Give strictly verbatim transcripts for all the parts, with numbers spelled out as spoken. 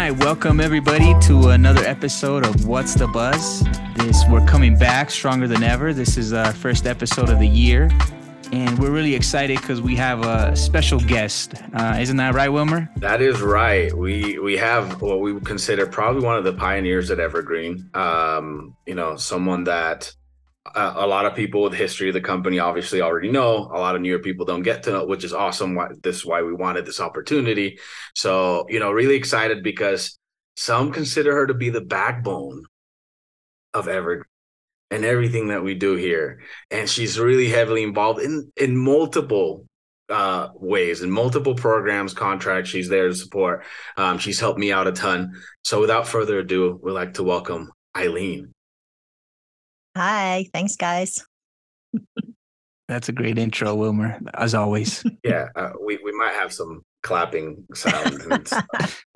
right, welcome everybody to another episode of What's the Buzz. This we're coming back stronger than ever. This is our first episode of the year, and we're really excited because we have a special guest. Uh, isn't that right, Wilmer? That is right. We we have what we would consider probably one of the pioneers at Evergreen. Um, you know, someone that uh, a lot of people with history of the company obviously already know. A lot of newer people don't get to know, which is awesome. Why, this is why we wanted this opportunity. So, you know, really excited because some consider her to be the backbone of Evergreen and everything that we do here. And she's really heavily involved in in multiple uh, ways, in multiple programs, contracts. She's there to support. Um, she's helped me out a ton. So without further ado, we'd like to welcome Eileen. Hi, thanks, guys. That's a great intro, Wilmer, as always. Yeah, uh, we, we might have some clapping sound. And stuff.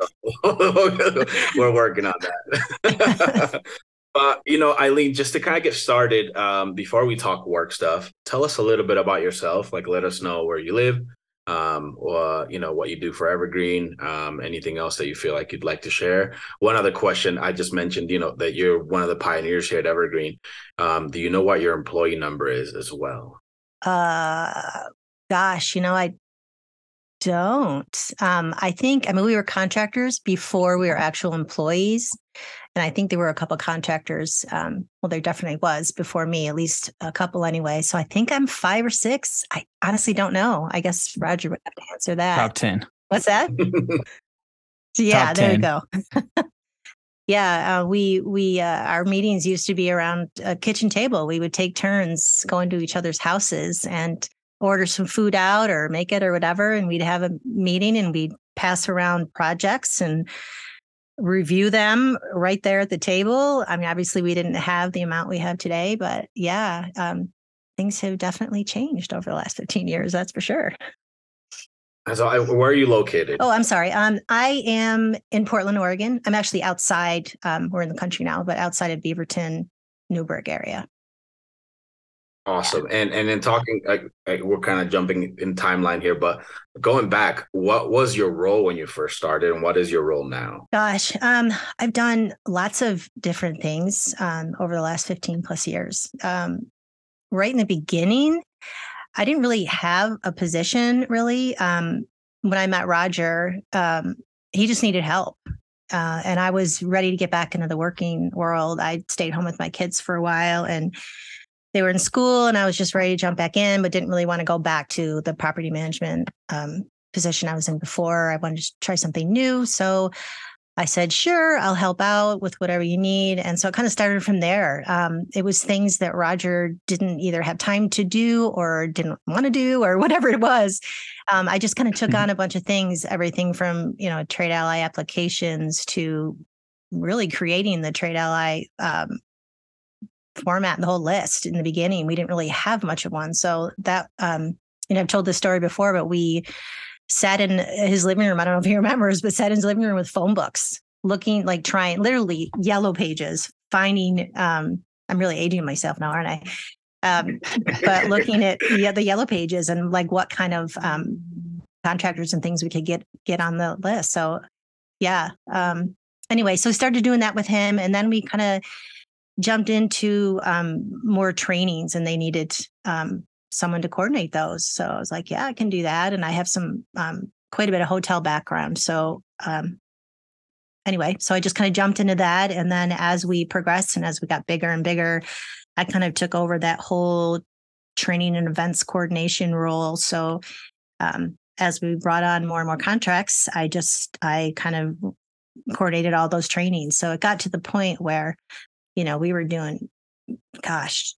We're working on that. But, you know, Eileen, just to kind of get started, um, before we talk work stuff, tell us a little bit about yourself. Like, let us know where you live, um, or, you know, what you do for Evergreen, um, anything else that you feel like you'd like to share. One other question, I just mentioned, you know, that you're one of the pioneers here at Evergreen. Um, do you know what your employee number is as well? Uh, gosh, you know, I don't. Um, I think, I mean, we were contractors before we were actual employees. And I think there were a couple of contractors. Um, well, there definitely was before me, at least a couple anyway. So I think I'm five or six. I honestly don't know. I guess Roger would have to answer that. Top ten. What's that? Yeah, Top there ten. you go. Yeah, uh, we we uh, our meetings used to be around a kitchen table. We would take turns going to each other's houses and order some food out or make it or whatever, and we'd have a meeting and we'd pass around projects and review them right there at the table. I mean, obviously, we didn't have the amount we have today, but yeah, um, things have definitely changed over the last fifteen years. That's for sure. So, I, where are you located? Oh, I'm sorry. Um, I am in Portland, Oregon. I'm actually outside. Um, we're in the country now, but outside of Beaverton, Newburgh area. Awesome. And and then talking, like, like we're kind of jumping in timeline here, but going back, what was your role when you first started, and what is your role now? Gosh, um, I've done lots of different things um, over the last fifteen plus years. Um, right in the beginning, I didn't really have a position, really. Um, when I met Roger, um, he just needed help. Uh, and I was ready to get back into the working world. I stayed home with my kids for a while, and they were in school, and I was just ready to jump back in, but didn't really want to go back to the property management um, position I was in before. I wanted to try something new. So I said, sure, I'll help out with whatever you need. And so it kind of started from there. Um, it was things that Roger didn't either have time to do or didn't want to do or whatever it was. Um, I just kind of took on a bunch of things, everything from, you know, Trade Ally applications to really creating the Trade Ally um, format and the whole list. In the beginning, we didn't really have much of one. So that, um, you know, I've told this story before, but we sat in his living room. I don't know if he remembers, but sat in his living room with phone books, looking like trying, literally yellow pages, finding, um, I'm really aging myself now, aren't I? Um, but looking at the, the yellow pages and like what kind of um, contractors and things we could get, get on the list. So yeah. Um, anyway, so we started doing that with him. And then we kind of jumped into um, more trainings, and they needed um, someone to coordinate those. So I was like, yeah, I can do that. And I have some, um, quite a bit of hotel background. So um, anyway, so I just kind of jumped into that. And then as we progressed and as we got bigger and bigger, I kind of took over that whole training and events coordination role. So um, as we brought on more and more contracts, I just, I kind of coordinated all those trainings. So it got to the point where, you know, we were doing, gosh,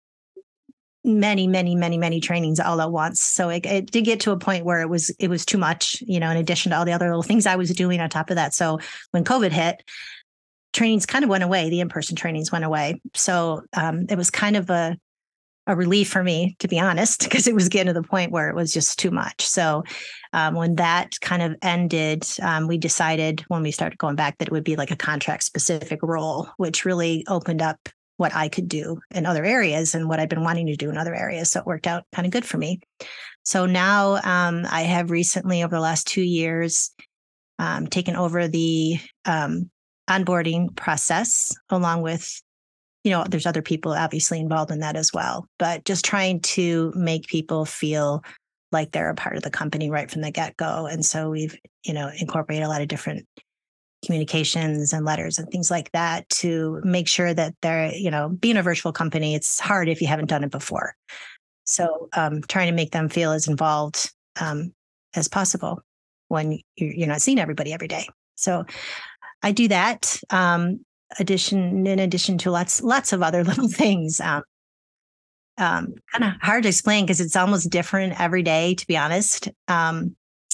many, many, many, many trainings all at once. So it, it did get to a point where it was, it was too much, you know, in addition to all the other little things I was doing on top of that. So when COVID hit, trainings kind of went away. The in-person trainings went away. So um, it was kind of a, a relief for me, to be honest, because it was getting to the point where it was just too much. So um, when that kind of ended, um, we decided when we started going back that it would be like a contract specific role, which really opened up what I could do in other areas and what I've been wanting to do in other areas. So it worked out kind of good for me. So now um, I have recently, over the last two years, um, taken over the um, onboarding process, along with, you know, there's other people obviously involved in that as well, but just trying to make people feel like they're a part of the company right from the get-go. And so we've, you know, incorporated a lot of different communications and letters and things like that to make sure that they're, you know, being a virtual company, it's hard if you haven't done it before. So um, trying to make them feel as involved um, as possible when you're, you're not seeing everybody every day. So I do that. Um, addition, in addition to lots, lots of other little things. Um, um, kind of hard to explain because it's almost different every day, to be honest. Um,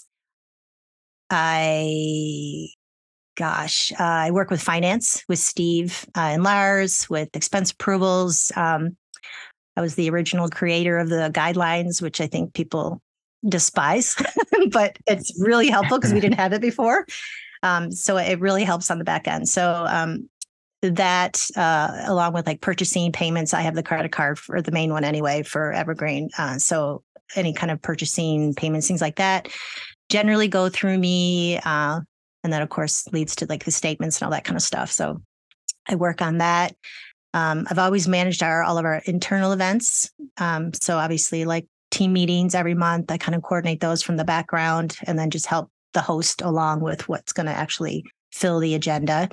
I Gosh, uh, I work with finance with Steve uh, and Lars with expense approvals. Um, I was the original creator of the guidelines, which I think people despise, but it's really helpful because we didn't have it before. Um, so it really helps on the back end. So um, that, uh, along with like purchasing payments, I have the credit card for the main one anyway for Evergreen. Uh, so any kind of purchasing payments, things like that, generally go through me. Uh, And that, of course, leads to like the statements and all that kind of stuff. So I work on that. Um, I've always managed our all of our internal events. Um, so obviously, like team meetings every month, I kind of coordinate those from the background and then just help the host along with what's going to actually fill the agenda.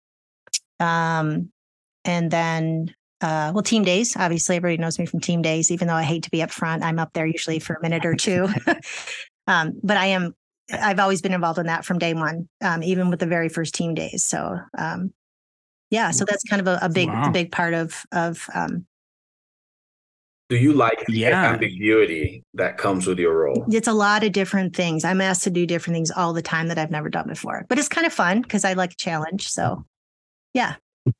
Um, and then, uh, well, team days. Obviously, everybody knows me from team days. Even though I hate to be up front, I'm up there usually for a minute or two. um, but I am. I've always been involved in that from day one, um, even with the very first team days. So, um, yeah, so that's kind of a, a big, Wow. a big part of of. Um, Do you like the Yeah. ambiguity that comes with your role? it's a lot of different things. I'm asked to do different things all the time that I've never done before, but it's kind of fun because I like a challenge. So, yeah.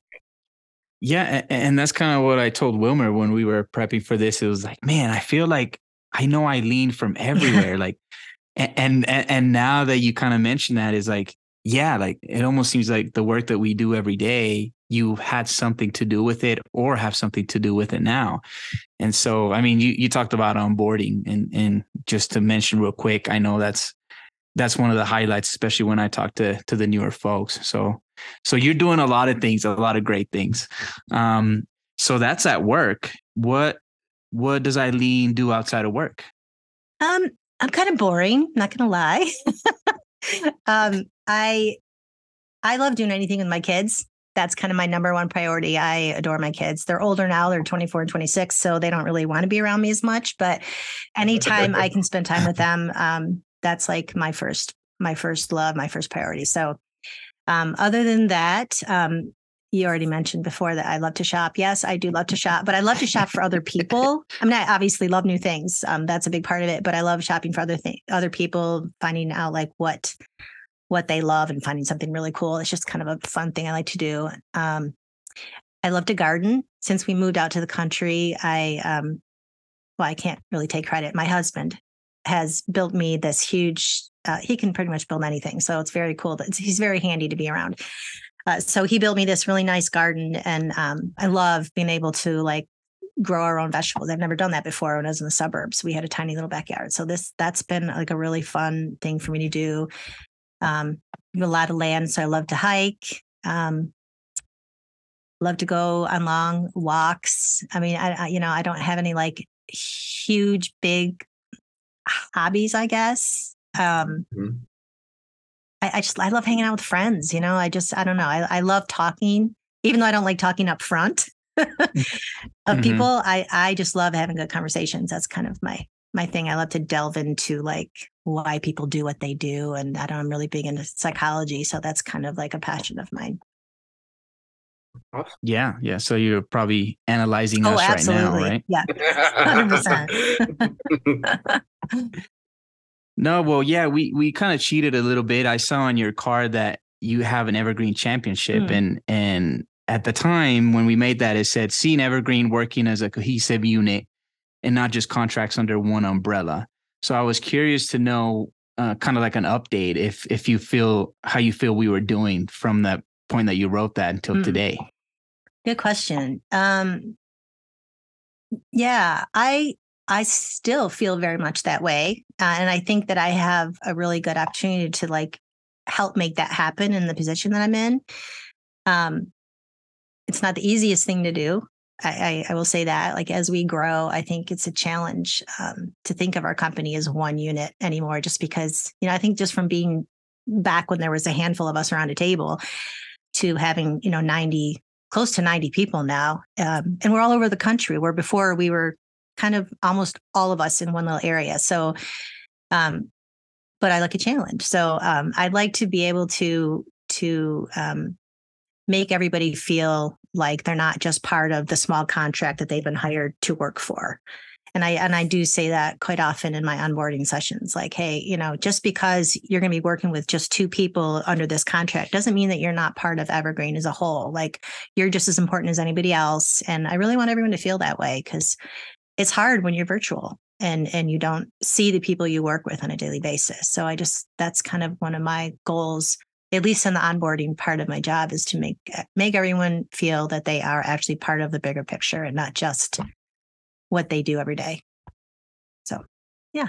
Yeah, a- and that's kind of what I told Wilmer when we were prepping for this. It was like, man, I feel like I know Eileen from everywhere. Like, a- and and and now that you kind of mentioned that, is like, yeah, like it almost seems like the work that we do every day, you had something to do with it or have something to do with it now. And so, I mean, you you talked about onboarding, and and just to mention real quick, I know that's that's one of the highlights, especially when I talk to to the newer folks. So so you're doing a lot of things, a lot of great things. Um, so that's at work. What what does Eileen do outside of work? Um, I'm kind of boring. Not gonna lie. um, I I love doing anything with my kids. That's kind of my number one priority. I adore my kids. They're older now. They're twenty-four and twenty-six, so they don't really want to be around me as much. But anytime I can spend time with them, um, that's like my first, my first love, my first priority. So, um, other than that, um, you already mentioned before that I love to shop. Yes, I do love to shop, but I love to shop for other people. I mean, I obviously love new things. Um, that's a big part of it. But I love shopping for other things, other people, finding out like what what they love and finding something really cool. It's just kind of a fun thing I like to do. Um, I love to garden. Since we moved out to the country, I, um, well, I can't really take credit. My husband has built me this huge, uh, he can pretty much build anything. So it's very cool. It's, he's very handy to be around. Uh, so he built me this really nice garden. And um, I love being able to like grow our own vegetables. I've never done that before when I was in the suburbs. We had a tiny little backyard. So this, that's been like a really fun thing for me to do. Um, a lot of land, so I love to hike. Um, love to go on long walks. I mean, I, I you know I don't have any like huge big hobbies, I guess. Um, mm-hmm. I, I just I love hanging out with friends. You know, I just I don't know. I, I love talking, even though I don't like talking up front of mm-hmm. people. I I just love having good conversations. That's kind of my my thing. I love to delve into like why people do what they do. And I don't, I'm really big into psychology. So that's kind of like a passion of mine. Yeah. Yeah. So you're probably analyzing oh, us absolutely. right now, right? Yeah. one hundred percent. No, well, yeah, we, we kind of cheated a little bit. I saw on your card that you have an Evergreen championship. Mm. And, and at the time when we made that, it said, seeing Evergreen working as a cohesive unit and not just contracts under one umbrella. So I was curious to know uh, kind of like an update if if you feel how you feel we were doing from that point that you wrote that until mm. today. Good question. Um, yeah, I I still feel very much that way. Uh, and I think that I have a really good opportunity to like help make that happen in the position that I'm in. Um, it's not the easiest thing to do. I, I, I will say that, like, as we grow, I think it's a challenge um, to think of our company as one unit anymore, just because, you know, I think just from being back when there was a handful of us around a table to having, you know, ninety, close to ninety people now. Um, and we're all over the country, where before we were kind of almost all of us in one little area. So, um, but I like a challenge. So um, I'd like to be able to, to um, make everybody feel like they're not just part of the small contract that they've been hired to work for. And I and I do say that quite often in my onboarding sessions, like, hey, you know, just because you're going to be working with just two people under this contract doesn't mean that you're not part of Evergreen as a whole. Like, you're just as important as anybody else. And I really want everyone to feel that way, because it's hard when you're virtual and and you don't see the people you work with on a daily basis. So I just, that's kind of one of my goals, at least in the onboarding part of my job, is to make make everyone feel that they are actually part of the bigger picture and not just what they do every day. So, yeah.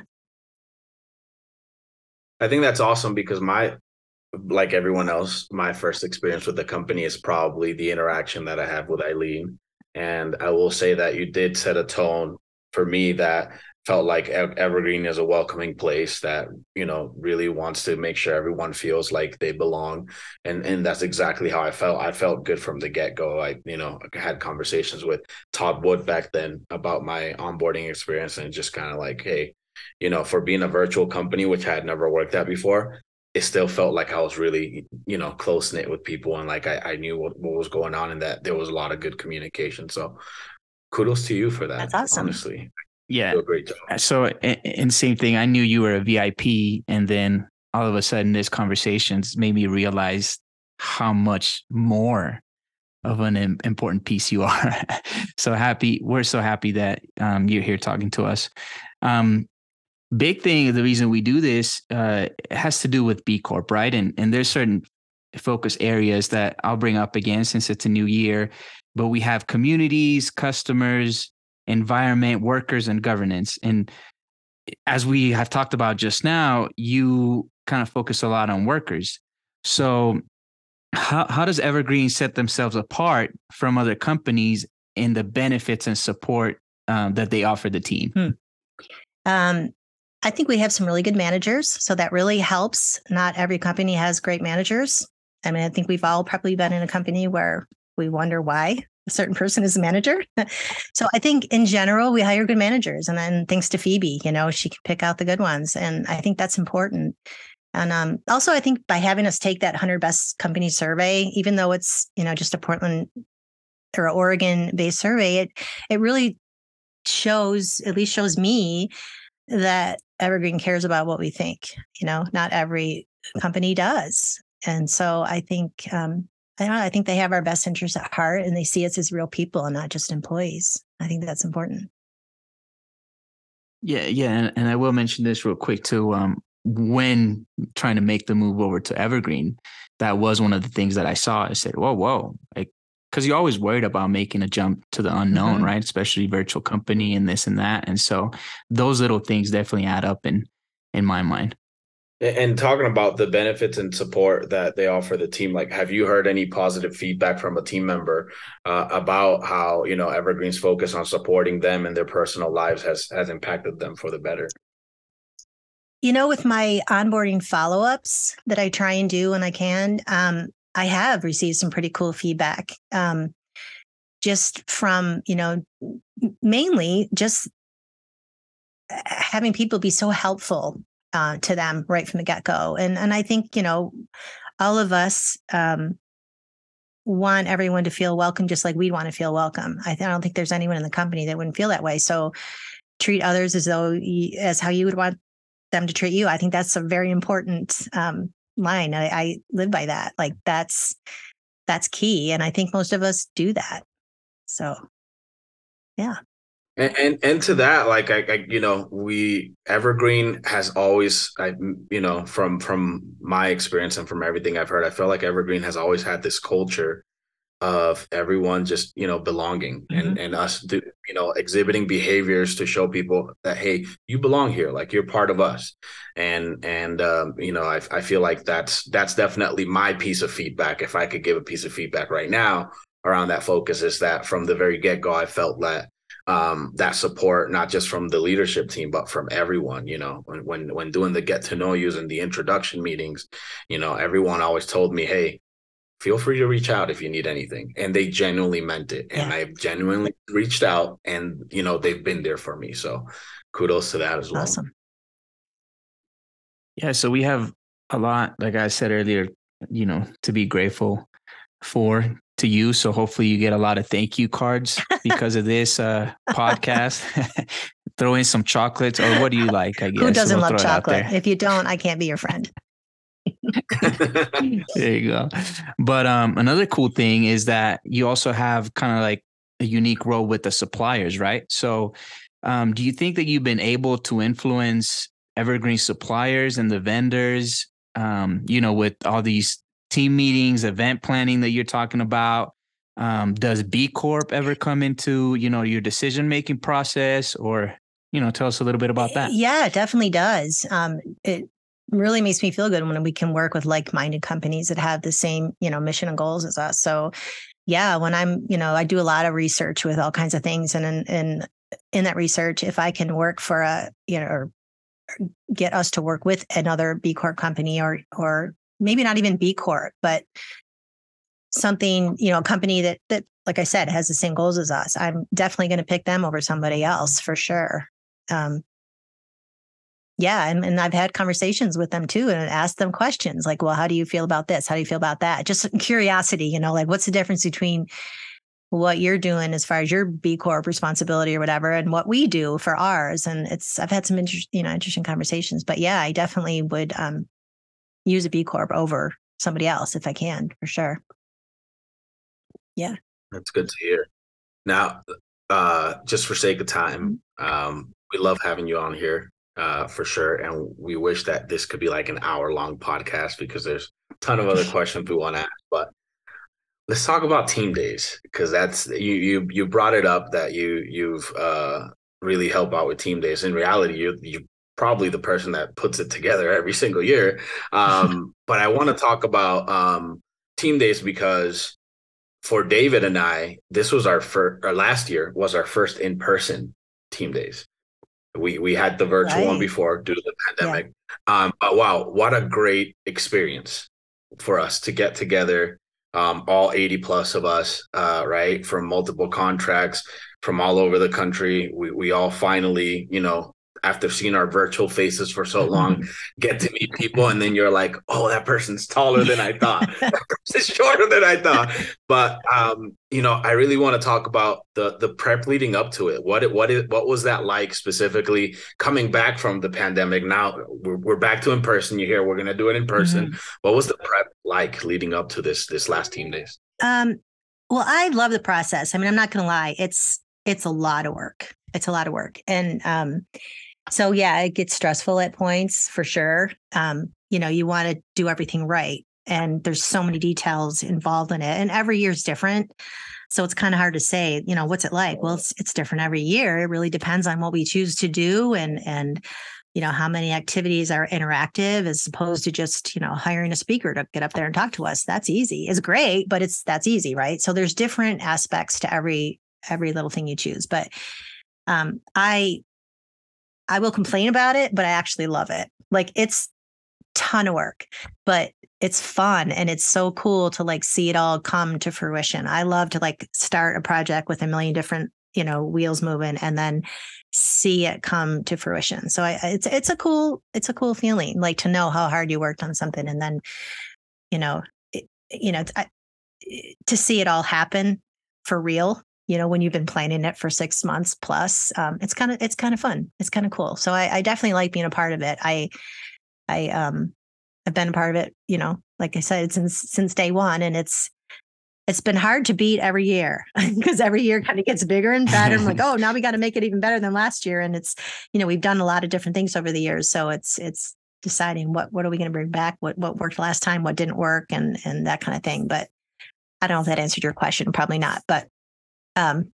I think that's awesome, because my, like everyone else, my first experience with the company is probably the interaction that I have with Eileen. And I will say that you did set a tone for me that felt like Evergreen is a welcoming place that, you know, really wants to make sure everyone feels like they belong. And and that's exactly how I felt. I felt good from the get-go. I, you know, had conversations with Todd Wood back then about my onboarding experience, and just kind of like, hey, you know, for being a virtual company, which I had never worked at before, it still felt like I was really, you know, close knit with people. And like, I, I knew what, what was going on, and that there was a lot of good communication. So kudos to you for that. That's awesome. Honestly. Yeah. You do a great job. So, and same thing, I knew you were a V I P, and then all of a sudden this conversations made me realize how much more of an important piece you are. So happy. We're so happy that um, you're here talking to us. Um, big thing, the reason we do this uh, has to do with B Corp, right? And, and there's certain focus areas that I'll bring up again since it's a new year, but we have communities, customers, environment, workers, and governance. And as we have talked about just now, you kind of focus a lot on workers. So how, how does Evergreen set themselves apart from other companies in the benefits and support um, that they offer the team? Hmm. Um, I think we have some really good managers, so that really helps. Not every company has great managers. I mean, I think we've all probably been in a company where we wonder why a certain person is a manager. So I think in general, we hire good managers. And then thanks to Phoebe, you know, she can pick out the good ones. And I think that's important. And um, also, I think by having us take that one hundred best company survey, even though it's, you know, just a Portland or Oregon based survey, it it really shows, at least shows me, that Evergreen cares about what we think. You know, not every company does. And so I think, um, I don't know, I think they have our best interests at heart, and they see us as real people and not just employees. I think that's important. Yeah, yeah. And, and I will mention this real quick too. Um, when trying to make the move over to Evergreen, that was one of the things that I saw. I said, whoa, whoa. Like, because you're always worried about making a jump to the unknown, mm-hmm. right? Especially virtual company and this and that. And so those little things definitely add up in, in my mind. And talking about the benefits and support that they offer the team, like, have you heard any positive feedback from a team member uh, about how, you know, Evergreen's focus on supporting them and their personal lives has has impacted them for the better? You know, with my onboarding follow-ups that I try and do when I can, um, I have received some pretty cool feedback, um, just from, you know, mainly just having people be so helpful Uh, to them right from the get-go. And and I think, you know, all of us um, want everyone to feel welcome, just like we want to feel welcome. I, th- I don't think there's anyone in the company that wouldn't feel that way. So treat others as though you, as how you would want them to treat you. I think that's a very important um, line. I, I live by that. Like, that's that's key. And I think most of us do that. So, yeah. And, and and to that, like, I, I, you know, we Evergreen has always, I, you know, from from my experience and from everything I've heard, I feel like Evergreen has always had this culture of everyone just, you know, belonging and, Mhm. and us, do, you know, exhibiting behaviors to show people that, hey, you belong here, like you're part of us. And, and, um, you know, I, I feel like that's, that's definitely my piece of feedback. If I could give a piece of feedback right now around that focus, is that from the very get-go, I felt that um that support, not just from the leadership team but from everyone. You know, when when when doing the get to know yous and the introduction meetings, you know, everyone always told me, hey, feel free to reach out if you need anything, and they genuinely meant it, and Yeah. I genuinely reached out, and you know, they've been there for me, so kudos to that as well. Awesome. Yeah, so we have a lot, like I said earlier, you know, to be grateful for to you. So hopefully you get a lot of thank you cards because of this uh, podcast. Throw in some chocolates, or what do you like? I guess Who doesn't we'll love throw it out chocolate? there. If you don't, I can't be your friend. There you go. But um, another cool thing is that you also have kind of like a unique role with the suppliers, right? So, um, do you think that you've been able to influence Evergreen suppliers and the vendors, um, you know, with all these team meetings, event planning that you're talking about? Um, does B Corp ever come into, you know, your decision making process, or, you know, tell us a little bit about that? Yeah, it definitely does. Um, it really makes me feel good when we can work with like-minded companies that have the same, you know, mission and goals as us. So yeah, when I'm, you know, I do a lot of research with all kinds of things. And in, in, in that research, if I can work for a, you know, or get us to work with another B Corp company, or, or maybe not even B Corp, but something, you know, a company that, that, like I said, has the same goals as us, I'm definitely going to pick them over somebody else for sure. Um, yeah. And, and I've had conversations with them too, and asked them questions like, well, how do you feel about this? How do you feel about that? Just curiosity, you know, like what's the difference between what you're doing as far as your B Corp responsibility or whatever, and what we do for ours. And it's, I've had some interesting, you know, interesting conversations, but yeah, I definitely would um, use a B Corp over somebody else if I can, for sure. Yeah. That's good to hear. Now, uh, just for sake of time, um, we love having you on here, uh, for sure. And we wish that this could be like an hour long podcast because there's a ton of other questions we want to ask. But let's talk about team days, because that's you you you brought it up that you you've uh, really helped out with team days. In reality, you you probably the person that puts it together every single year. Um, but I want to talk about um, team days because for David and I, this was our first, or last year was our first in person team days. We we had the virtual one Right. before due to the Yeah. pandemic. Um, but wow, what a great experience for us to get together, um, all eighty plus of us, uh, right, from multiple contracts from all over the country. We we all finally, you know, after seeing our virtual faces for so long, get to meet people, and then you're like, oh, that person's taller than I thought. That person's shorter than I thought. But um, you know, I really want to talk about the the prep leading up to it. What it what it what was that like specifically coming back from the pandemic? Now we're we're back to in person. You hear we're gonna do it in person. Mhm. What was the prep like leading up to this this last team days? Um, well, I love the process. I mean, I'm not going to lie. It's, it's a lot of work. It's a lot of work. And, um, so yeah, it gets stressful at points for sure. Um, you know, you want to do everything right, and there's so many details involved in it, and every year is different. So it's kind of hard to say, you know, what's it like? Well, it's, it's different every year. It really depends on what we choose to do, and, and, you know, how many activities are interactive as opposed to just, you know, hiring a speaker to get up there and talk to us. That's easy. It's great, but it's, that's easy, right? So there's different aspects to every, every little thing you choose. But um, I, I will complain about it, but I actually love it. Like, it's ton of work, but it's fun, and it's so cool to like see it all come to fruition. I love to like start a project with a million different, you know, wheels moving, and then see it come to fruition. So I, it's, it's a cool, it's a cool feeling, like to know how hard you worked on something, and then, you know, it, you know, it's, I, to see it all happen for real, you know, when you've been planning it for six months plus, um, it's kind of, it's kind of fun. It's kind of cool. So I, I definitely like being a part of it. I, I, um, I've been a part of it, you know, like I said, since, since day one, and it's, it's been hard to beat every year because every year kind of gets bigger and better. I'm like, oh, now we got to make it even better than last year. And it's, you know, we've done a lot of different things over the years. So it's, it's deciding what, what are we going to bring back? What, what worked last time? What didn't work? And, and that kind of thing. But I don't know if that answered your question. Probably not, but um,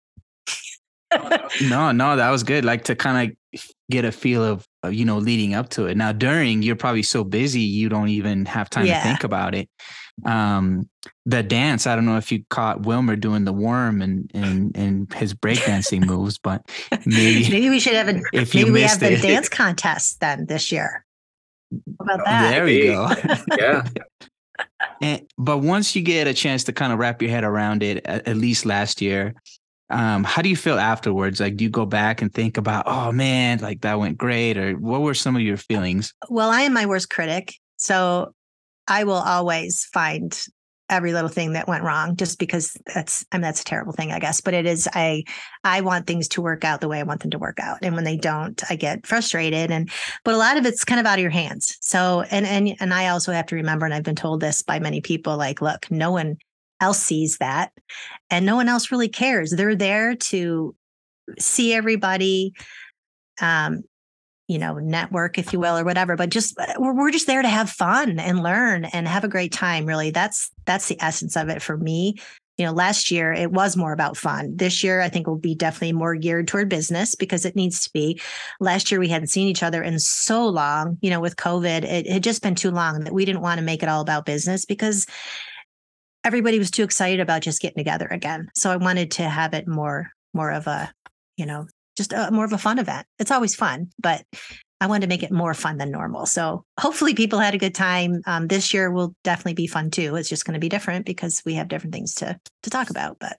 no, no, that was good. Like to kind of get a feel of, of, you know, leading up to it. Now, during, you're probably so busy, you don't even have time Yeah. to think about it. Um, the dance, I don't know if you caught Wilmer doing the worm and, and, and his breakdancing moves, but maybe, maybe we should have a, if you maybe we have missed the it. dance contest then this year. How about that? There we go. Yeah. And, but once you get a chance to kind of wrap your head around it, at, at least last year, um, how do you feel afterwards? Like, do you go back and think about, oh man, like that went great? Or what were some of your feelings? Well, I am my worst critic. So I will always find every little thing that went wrong just because that's, I mean, that's a terrible thing, I guess, but it is, I, I want things to work out the way I want them to work out. And when they don't, I get frustrated and, but a lot of it's kind of out of your hands. So, and, and, and I also have to remember, and I've been told this by many people, like, look, no one else sees that and no one else really cares. They're there to see everybody, um, you know, network, if you will, or whatever, but just, we're, we're just there to have fun and learn and have a great time. Really. That's, that's the essence of it for me. You know, last year it was more about fun. This year, I think will be definitely more geared toward business because it needs to be. Last year, we hadn't seen each other in so long, you know, with COVID, it had just been too long that we didn't want to make it all about business because everybody was too excited about just getting together again. So I wanted to have it more, more of a, you know, just a, more of a fun event. It's always fun, but I wanted to make it more fun than normal. So hopefully people had a good time. Um, this year will definitely be fun too. It's just going to be different because we have different things to to talk about. But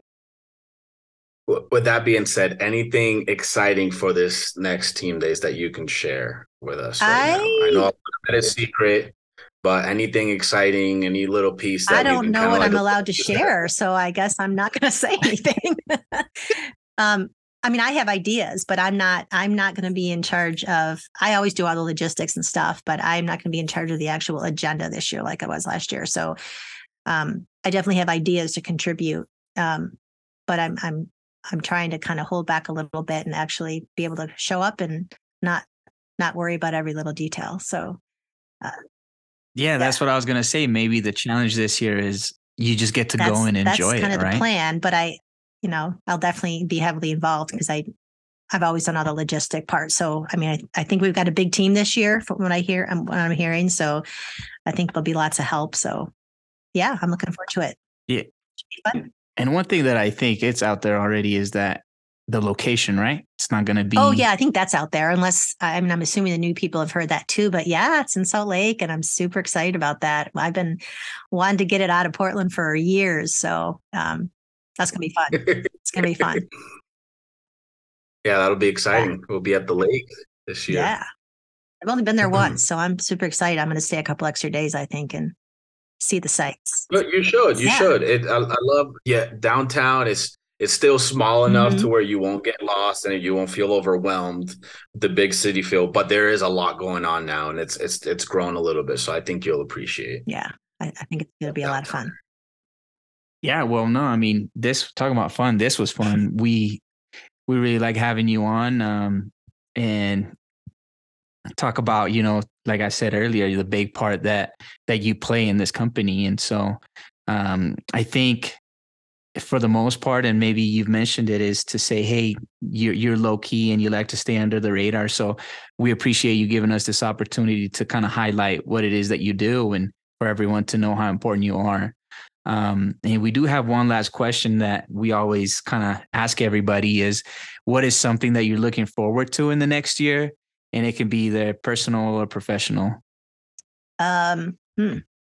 with that being said, anything exciting for this next team days that you can share with us right I, now? I know that is secret, but anything exciting, any little piece that I you don't can know kinda what like I'm allowed to share. So I guess I'm not going to say anything. um, I mean, I have ideas, but I'm not, I'm not going to be in charge of, I always do all the logistics and stuff, but I'm not going to be in charge of the actual agenda this year like I was last year. So um, I definitely have ideas to contribute. Um, but I'm, I'm, I'm trying to kind of hold back a little bit and actually be able to show up and not, not worry about every little detail. So uh, yeah, that's yeah. what I was going to say. Maybe the challenge this year is you just get to that's, go and enjoy that's it. kind of right? the plan, but I, you know, I'll definitely be heavily involved because I, I've always done all the logistic part. So, I mean, I, I think we've got a big team this year from what I hear, um, what I'm hearing. So I think there'll be lots of help. So yeah, I'm looking forward to it. Yeah. It should be fun. And one thing that I think it's out there already is that the location, right? It's not going to be. Oh yeah, I think that's out there. Unless I mean, I'm assuming the new people have heard that too. But yeah, it's in Salt Lake, and I'm super excited about that. I've been wanting to get it out of Portland for years, so um, that's gonna be fun. It's gonna be fun. Yeah, that'll be exciting. Yeah. We'll be at the lake this year. Yeah, I've only been there once, so I'm super excited. I'm going to stay a couple extra days, I think, and see the sights. But you should, you yeah. should. It, I, I love, yeah, downtown is. It's still small enough mm-hmm. to where you won't get lost and you won't feel overwhelmed, the big city feel, but there is a lot going on now and it's it's it's grown a little bit. So I think you'll appreciate. Yeah, I, I think it's going to be a lot of fun. Yeah, well, no, I mean, this talking about fun, this was fun. We we really like having you on um, and talk about, you know, like I said earlier, the big part that that you play in this company. And so um, I think for the most part, and maybe you've mentioned it, is to say, hey, you're, you're low key and you like to stay under the radar. So we appreciate you giving us this opportunity to kind of highlight what it is that you do and for everyone to know how important you are. Um, and we do have one last question that we always kind of ask everybody is, what is something that you're looking forward to in the next year? And it can be either personal or professional. Um, hmm.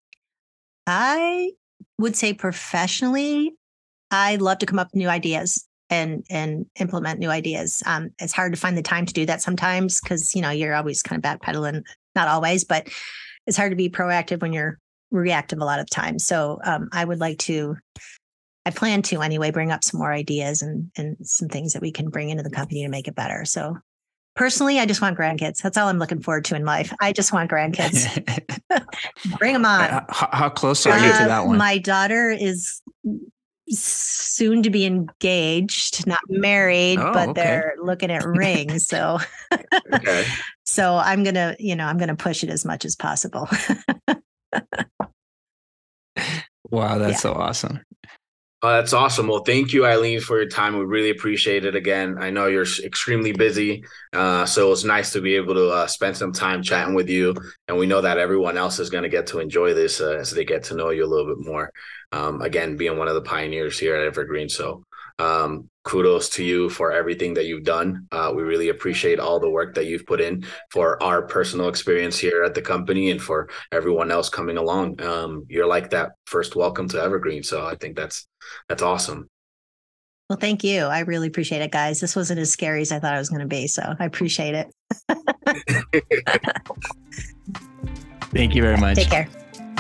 I would say professionally, I love to come up with new ideas and and implement new ideas. Um, it's hard to find the time to do that sometimes because, you know, you're always kind of backpedaling, not always, but it's hard to be proactive when you're reactive a lot of times. So um, I would like to, I plan to anyway, bring up some more ideas and, and some things that we can bring into the company to make it better. So personally, I just want grandkids. That's all I'm looking forward to in life. I just want grandkids. Bring them on. Uh, how, how close are you uh, to that one? My daughter is soon to be engaged, not married, oh, but okay. they're looking at rings. So, okay. so I'm going to, you know, I'm going to push it as much as possible. Wow. That's yeah. so awesome. Oh, that's awesome. Well, thank you, Eileen, for your time. We really appreciate it. Again, I know you're extremely busy, uh, so it's nice to be able to uh, spend some time chatting with you. And we know that everyone else is going to get to enjoy this uh, as they get to know you a little bit more. Um, again, being one of the pioneers here at Evergreen. So um, kudos to you for everything that you've done. Uh, we really appreciate all the work that you've put in for our personal experience here at the company and for everyone else coming along. Um, you're like that first welcome to Evergreen. So I think that's That's awesome. Well, thank you. I really appreciate it, guys. This wasn't as scary as I thought it was going to be, so I appreciate it. Thank you very much. Take care.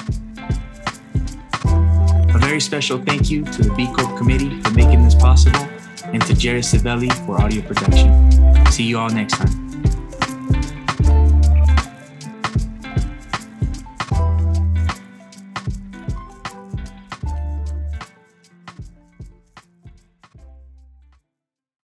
A very special thank you to the B Corp committee for making this possible, and to Jerry Civelli for audio production. See you all next time.